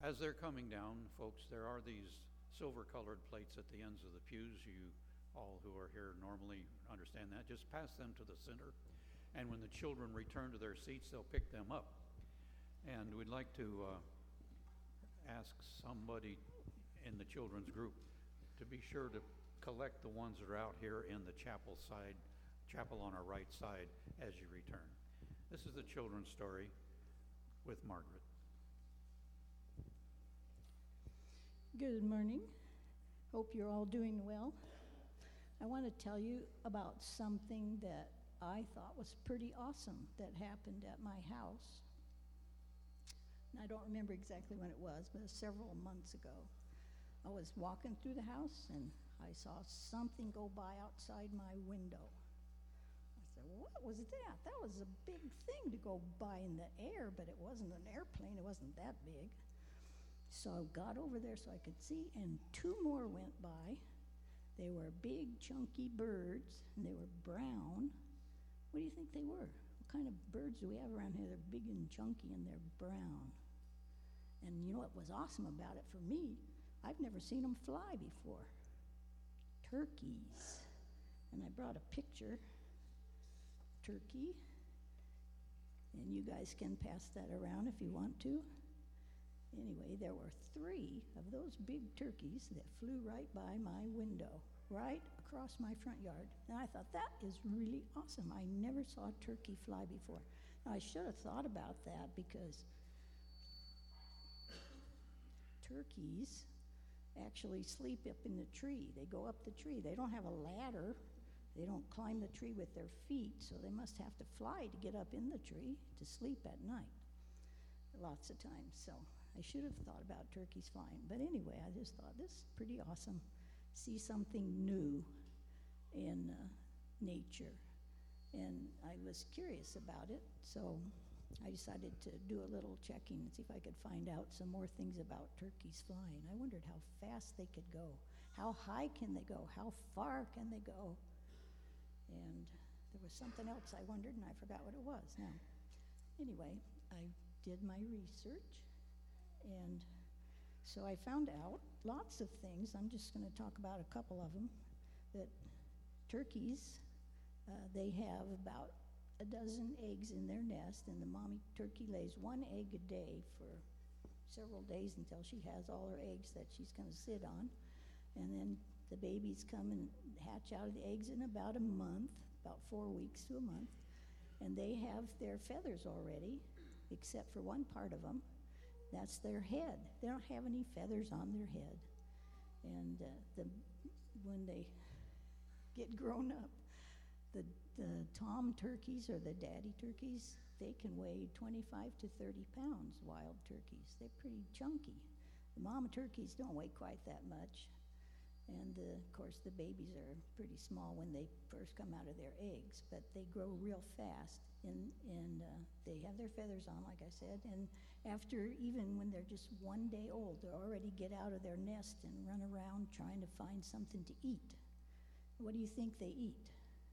As they're coming down, folks, there are these silver-colored plates at the ends of the pews. You all who are here normally understand that. Just pass them to the center, and when the children return to their seats, they'll pick them up. And we'd like to ask somebody in the children's group to be sure to collect the ones that are out here in the chapel on our right side as you return. This is the children's story with Margaret. Good morning. Hope you're all doing well. I want to tell you about something that I thought was pretty awesome that happened at my house. And I don't remember exactly when it was, but it was several months ago. I was walking through the house and I saw something go by outside my window. I said, what was that? That was a big thing to go by in the air, but it wasn't an airplane. It wasn't that big. So I got over there so I could see, and two more went by. They were big, chunky birds, and they were brown. What do you think they were? What kind of birds do we have around here? They're big and chunky, and they're brown. And you know what was awesome about it for me? I've never seen them fly before. Turkeys. And I brought a picture. Turkey. And you guys can pass that around if you want to. Anyway, there were 3 of those big turkeys that flew right by my window, right across my front yard. And I thought, that is really awesome. I never saw a turkey fly before. Now, I should have thought about that because turkeys actually sleep up in the tree. They go up the tree. They don't have a ladder. They don't climb the tree with their feet, so they must have to fly to get up in the tree to sleep at night lots of times. So I should have thought about turkeys flying. But anyway, I just thought this is pretty awesome. See something new in nature. And I was curious about it, so I decided to do a little checking and see if I could find out some more things about turkeys flying. I wondered how fast they could go. How high can they go? How far can they go? And there was something else I wondered, and I forgot what it was now. Anyway, I did my research, and so I found out lots of things. I'm just going to talk about a couple of them. That turkeys, they have about a dozen eggs in their nest, and the mommy turkey lays 1 egg a day for several days until she has all her eggs that she's going to sit on. And then the babies come and hatch out of the eggs in about a month, about 4 weeks to a month, and they have their feathers already, except for one part of them. That's their head. They don't have any feathers on their head. And when they get grown up, the tom turkeys or the daddy turkeys, they can weigh 25 to 30 pounds, wild turkeys. They're pretty chunky. The mama turkeys don't weigh quite that much. And of course, the babies are pretty small when they first come out of their eggs, but they grow real fast. And they have their feathers on, like I said. And after, even when they're just 1 day old, they already get out of their nest and run around trying to find something to eat. What do you think they eat?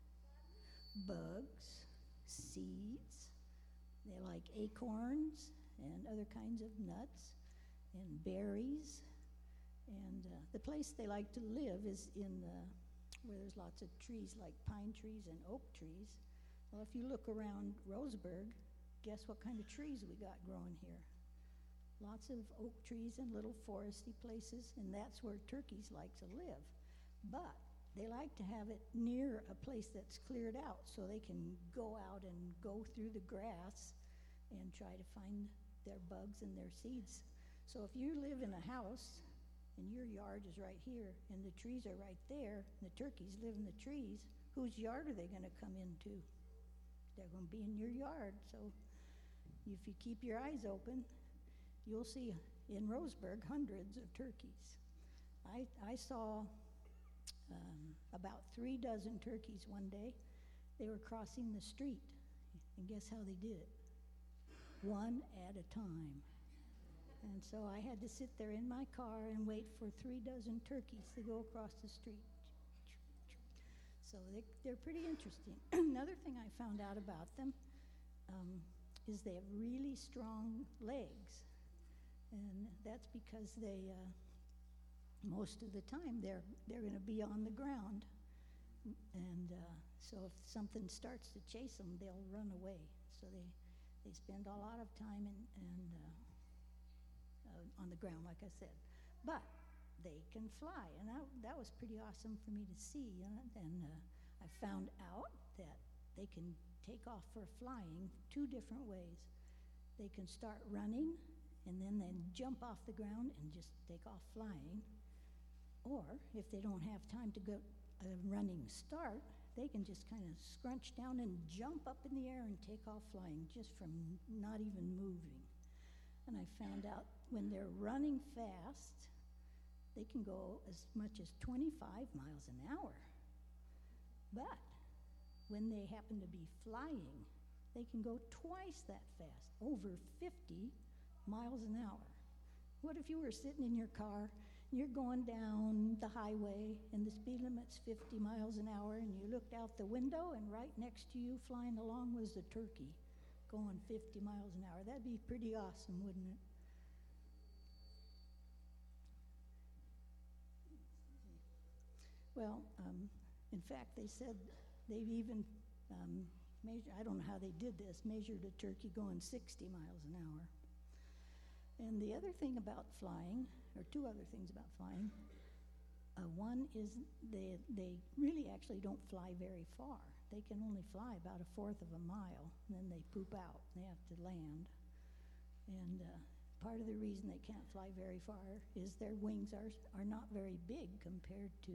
Bugs, seeds. They like acorns and other kinds of nuts and berries. And the place they like to live is in where there's lots of trees like pine trees and oak trees. Well, if you look around Roseburg, guess what kind of trees we got growing here? Lots of oak trees and little foresty places, and that's where turkeys like to live. But they like to have it near a place that's cleared out so they can go out and go through the grass and try to find their bugs and their seeds. So if you live in a house and your yard is right here and the trees are right there and the turkeys live in the trees, whose yard are they going to come into? They're going to be in your yard. So if you keep your eyes open, you'll see in Roseburg hundreds of turkeys. I saw about 3 dozen turkeys one day. They were crossing the street, and guess how they did it? One at a time. And so I had to sit there in my car and wait for 3 dozen turkeys to go across the street. So they're pretty interesting. Another thing I found out about them is they have really strong legs. And that's because they, most of the time, they're going to be on the ground. And so if something starts to chase them, they'll run away. So they spend a lot of time on the ground, like I said. But they can fly, and that was pretty awesome for me to see. And I found out that they can take off for flying 2 different ways. They can start running and then jump off the ground and just take off flying. Or if they don't have time to go a running start, they can just kind of scrunch down and jump up in the air and take off flying just from not even moving. And I found out when they're running fast, they can go as much as 25 miles an hour. But when they happen to be flying, they can go twice that fast, over 50 miles an hour. What if you were sitting in your car, you're going down the highway, and the speed limit's 50 miles an hour, and you looked out the window, and right next to you flying along was a turkey going 50 miles an hour? That'd be pretty awesome, wouldn't it? Well, in fact, they said they've even measured, I don't know how they did this, measured a turkey going 60 miles an hour. And the other thing about flying, or 2 other things about flying, one is they really actually don't fly very far. They can only fly about 1/4 of a mile, and then they poop out, and they have to land. And part of the reason they can't fly very far is their wings are not very big compared to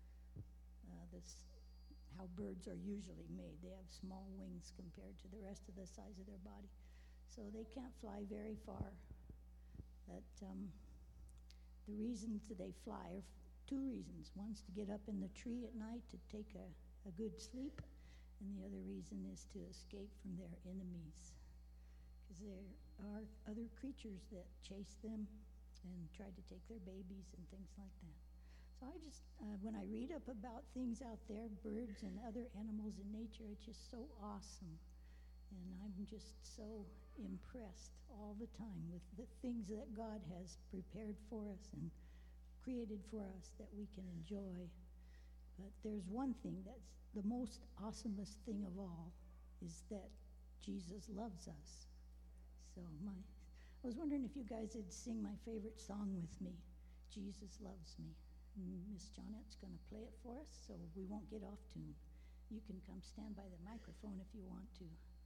how birds are usually made. They have small wings compared to the rest of the size of their body. So they can't fly very far. But the reasons that they fly are 2 reasons. One's to get up in the tree at night to take a good sleep, and the other reason is to escape from their enemies. Because there are other creatures that chase them and try to take their babies and things like that. So I just, when I read up about things out there, birds and other animals in nature, it's just so awesome. And I'm just so impressed all the time with the things that God has prepared for us and created for us that we can enjoy. But there's one thing that's the most awesomest thing of all, is that Jesus loves us. So I was wondering if you guys would sing my favorite song with me, Jesus Loves Me. Miss Johnette's going to play it for us, so we won't get off tune. You can come stand by the microphone if you want to.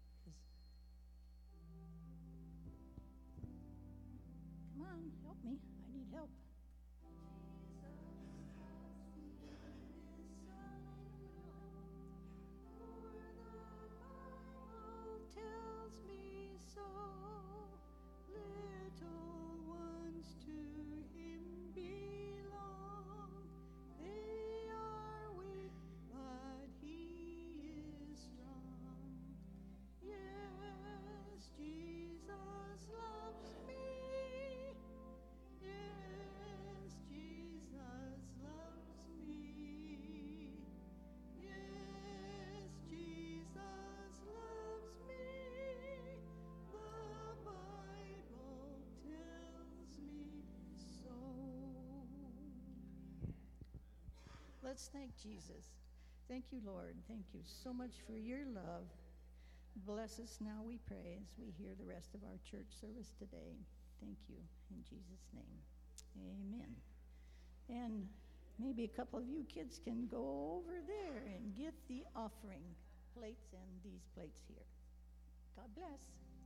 Come on, help me. I need help. Tells me so, little ones to him belong. They are weak, but he is strong. Yes, Jesus loves me. Yes, Jesus loves me. Yes, Jesus loves me. The Bible tells me so. Let's thank Jesus. Thank you, Lord. Thank you so much for your love. Bless us now, we pray, as we hear the rest of our church service today. Thank you, in Jesus' name. Amen. And maybe a couple of you kids can go over there and get the offering plates and these plates here. God bless.